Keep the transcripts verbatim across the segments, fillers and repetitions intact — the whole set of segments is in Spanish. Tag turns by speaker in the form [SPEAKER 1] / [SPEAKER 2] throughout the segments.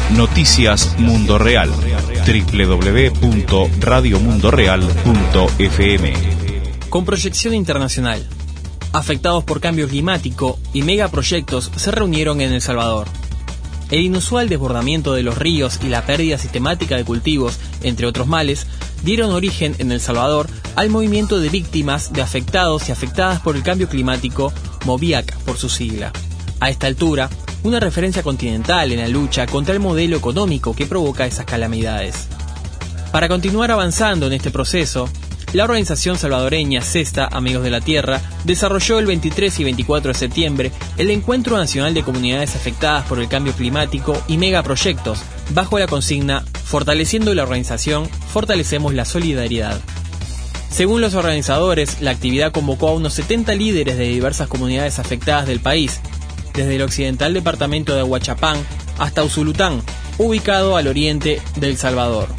[SPEAKER 1] Noticias Mundo Real. doble u doble u doble u punto radio mundo real punto f m.
[SPEAKER 2] Con proyección internacional. Afectados por cambio climático y megaproyectos se reunieron en El Salvador. El inusual desbordamiento de los ríos y la pérdida sistemática de cultivos, entre otros males, dieron origen en El Salvador al movimiento de víctimas de afectados y afectadas por el cambio climático, MOVIAC por su sigla. A esta altura, una referencia continental en la lucha contra el modelo económico que provoca esas calamidades. Para continuar avanzando en este proceso, la organización salvadoreña CESTA, Amigos de la Tierra, desarrolló el veintitrés y veinticuatro de septiembre el Encuentro Nacional de Comunidades Afectadas por el Cambio Climático y Megaproyectos, bajo la consigna Fortaleciendo la organización, fortalecemos la solidaridad. Según los organizadores, la actividad convocó a unos setenta líderes de diversas comunidades afectadas del país, desde el occidental departamento de Ahuachapán hasta Usulután, ubicado al oriente de El Salvador.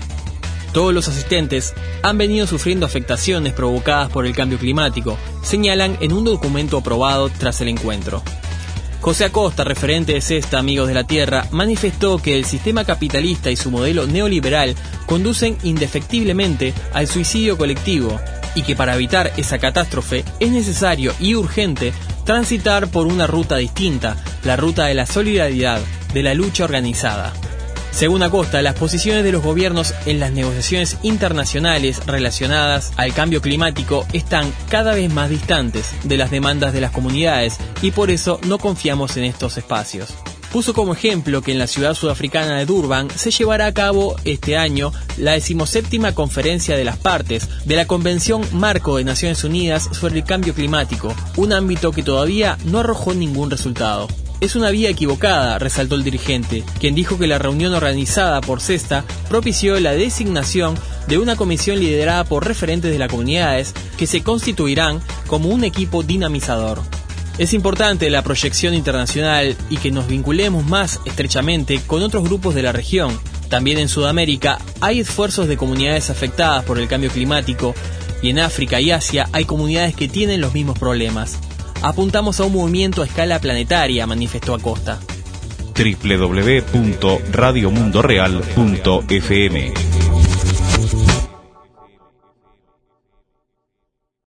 [SPEAKER 2] Todos los asistentes han venido sufriendo afectaciones provocadas por el cambio climático, señalan en un documento aprobado tras el encuentro. José Acosta, referente de CESTA, Amigos de la Tierra, manifestó que el sistema capitalista y su modelo neoliberal conducen indefectiblemente al suicidio colectivo y que para evitar esa catástrofe es necesario y urgente transitar por una ruta distinta, la ruta de la solidaridad, de la lucha organizada. Según Acosta, las posiciones de los gobiernos en las negociaciones internacionales relacionadas al cambio climático están cada vez más distantes de las demandas de las comunidades y por eso no confiamos en estos espacios. Puso como ejemplo que en la ciudad sudafricana de Durban se llevará a cabo este año la decimoséptima conferencia de las partes de la Convención Marco de Naciones Unidas sobre el Cambio Climático, un ámbito que todavía no arrojó ningún resultado. Es una vía equivocada, resaltó el dirigente, quien dijo que la reunión organizada por CESTA propició la designación de una comisión liderada por referentes de las comunidades que se constituirán como un equipo dinamizador. Es importante la proyección internacional y que nos vinculemos más estrechamente con otros grupos de la región. También en Sudamérica hay esfuerzos de comunidades afectadas por el cambio climático y en África y Asia hay comunidades que tienen los mismos problemas. Apuntamos a un movimiento a escala planetaria, manifestó Acosta.
[SPEAKER 1] doble u doble u doble u punto radio mundo real punto f m